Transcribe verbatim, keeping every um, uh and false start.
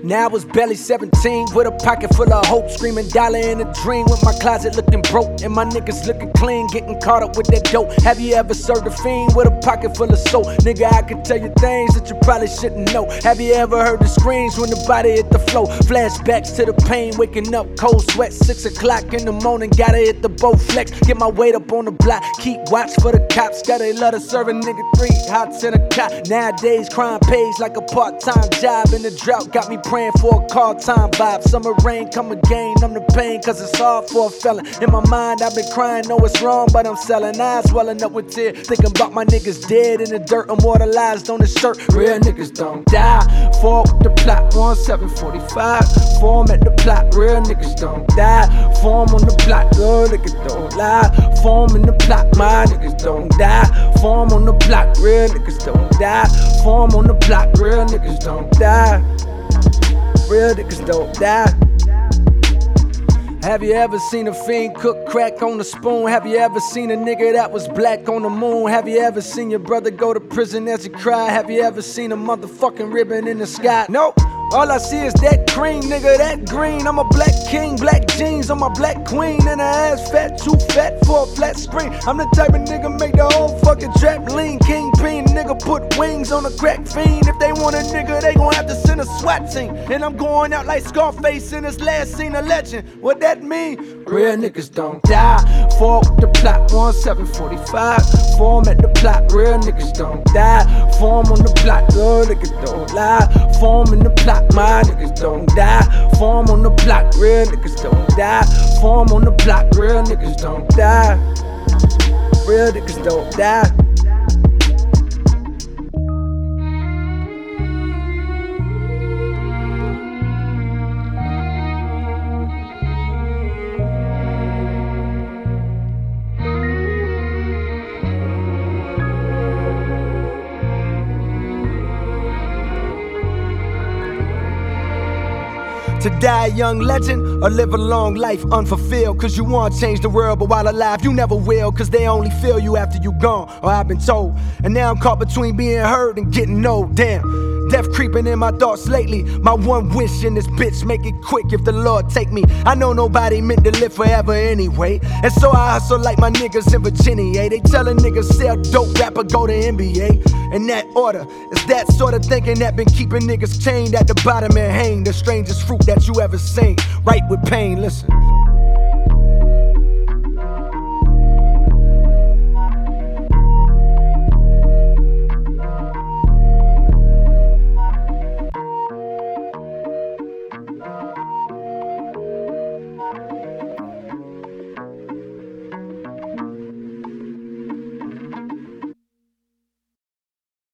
Now I was barely seventeen with a pocket full of hope, screaming dollar in a dream with my closet looking broke and my niggas looking clean, getting caught up with that dope. Have you ever served a fiend with a pocket full of soap? Nigga, I can tell you things that you probably shouldn't know. Have you ever heard the screams when the body hit the floor? Flashbacks to the pain, waking up cold sweat, six o'clock in the morning, gotta hit the boat flex, get my weight up on the block, keep watch for the cops, gotta love to serve a nigga three hots in a cot. Nowadays crime pays like a part-time job, and the drought got me praying for a call time vibe. Summer rain come again, I'm the pain cause it's hard for a fella. In my mind I've been crying, know it's wrong but I'm selling. Eyes swelling up with tears, thinking about my niggas dead in the dirt, immortalized on the shirt. Real niggas don't die. Fall with the plot, one seven forty-five. Form at the plot, real niggas don't die. Form on the plot, real niggas don't lie. Form in the plot, my niggas don't die. Form on the plot, real niggas don't die. Form on the plot, real niggas don't die. Real niggas don't die. Have you ever seen a fiend cook crack on a spoon? Have you ever seen a nigga that was black on the moon? Have you ever seen your brother go to prison as he cried? Have you ever seen a motherfucking ribbon in the sky? Nope. All I see is that cream, nigga, that green. I'm a black king, black jeans on my black queen, and her ass fat, too fat for a flat screen. I'm the type of nigga make the whole fucking trap lean. Kingpin, nigga put wings on a crack fiend. If they want a nigga, they gon' have to send a SWAT team. And I'm going out like Scarface in his last scene, a legend. What that mean? Real niggas don't die. Fall with the plot, one seven forty-five. Form at the plot, real niggas don't die. Form on the plot, real niggas don't lie. Form in the plot, my niggas don't die. Form on the block, real niggas don't die. Form on the block, real niggas don't die. Real niggas don't die. To die a young legend or live a long life unfulfilled. Cause you want to change the world, but while alive you never will. Cause they only feel you after you gone, or I've been told. And now I'm caught between being heard and getting old. Damn, death creeping in my thoughts lately. My one wish in this bitch, make it quick if the Lord take me. I know nobody meant to live forever anyway, and so I hustle like my niggas in Virginia. They tell a nigga sell dope, rapper go to N B A. In that order, it's that sort of thinking that been keeping niggas chained at the bottom and hang. The strangest fruit that you ever seen, right with pain, listen.